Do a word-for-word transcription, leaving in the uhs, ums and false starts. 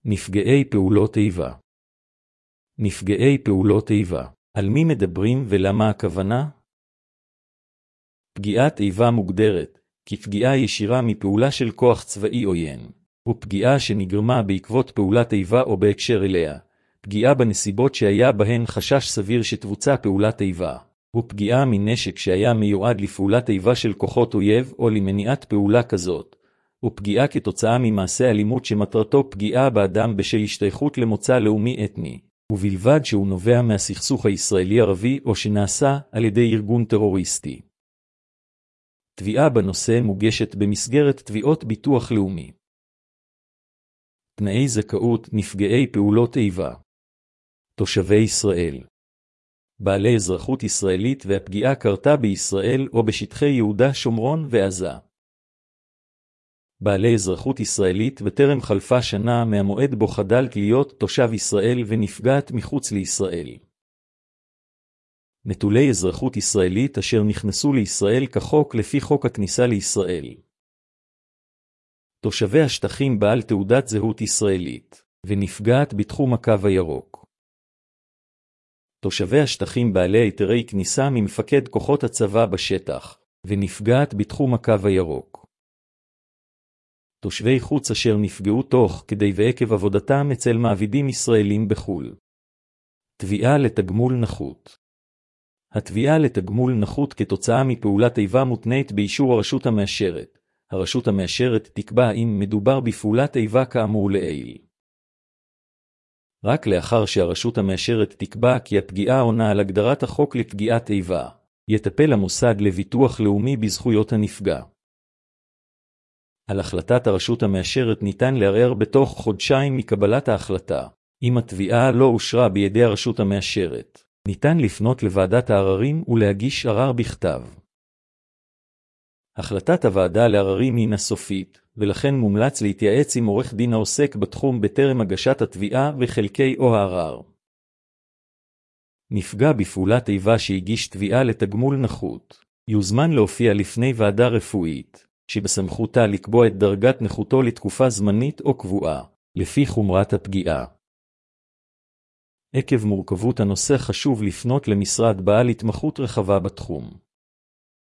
נפגעי פעולות איבה. נפגעי פעולות איבה. על מי מדברים ולמה הכוונה? פגיעת איבה מוגדרת כפגיעה ישירה מפעולה של כוח צבאי עוין, ופגיעה שנגרמה בעקבות פעולת איבה או בהקשר אליה, פגיעה בנסיבות שהיה בהן חשש סביר שתבוצע פעולת איבה, ופגיעה מנשק שהיה מיועד לפעולת איבה של כוחות אויב או למניעת פעולה כזאת, ופגיעה כתוצאה ממעשה אלימות שמטרתו פגיעה באדם בשל השתייכות למוצא לאומי אתני, ובלבד שהוא נובע מהסכסוך הישראלי-ערבי או שנעשה על ידי ארגון טרוריסטי. תביעה בנושא מוגשת במסגרת תביעות ביטוח לאומי. תנאי זכאות נפגעי פעולות איבה. תושבי ישראל. בעלי אזרחות ישראלית והפגיעה קרתה בישראל או בשטחי יהודה, שומרון ועזה. בעלי אזרחות ישראלית וטרם חלפה שנה מהמועד בו חדל להיות תושב ישראל ונפגעת מחוץ לישראל. נטולי אזרחות ישראלית אשר נכנסו לישראל כחוק לפי חוק הכניסה לישראל. תושבי השטחים בעל תעודת זהות ישראלית ונפגעת בתחום הקו הירוק. תושבי השטחים בעלי היתרי כניסה ממפקד כוחות הצבא בשטח ונפגעת בתחום הקו הירוק. תושבי חוץ אשר נפגעו תוך כדי ועקב עבודתם אצל מעבידים ישראלים בחו"ל. תביעה לתגמול נכות. התביעה לתגמול נכות כתוצאה מפעולת איבה מותנית באישור הרשות המאשרת. הרשות המאשרת תקבע אם מדובר בפעולת איבה כאמור לעיל. רק לאחר שהרשות המאשרת תקבע כי הפגיעה עונה על הגדרת החוק לפגיעת איבה, יטפל המוסד לביטוח לאומי בזכויות הנפגע. על החלטת הרשות המאשרת ניתן לערער בתוך חודשיים מקבלת ההחלטה. אם התביעה לא אושרה בידי הרשות המאשרת, ניתן לפנות לוועדת העררים ולהגיש ערר בכתב. החלטת הוועדה לעררים הינה סופית, ולכן מומלץ להתייעץ עם עורך דין העוסק בתחום בטרם הגשת התביעה וחלקי או הערר. נפגע בפעולת איבה שהגיש תביעה לתגמול נכות, יוזמן להופיע לפני ועדה רפואית, שבסמכותה לקבוע את דרגת נכותו לתקופה זמנית או קבועה, לפי חומרת הפגיעה. עקב מורכבות הנושא חשוב לפנות למשרד בעל התמחות רחבה בתחום.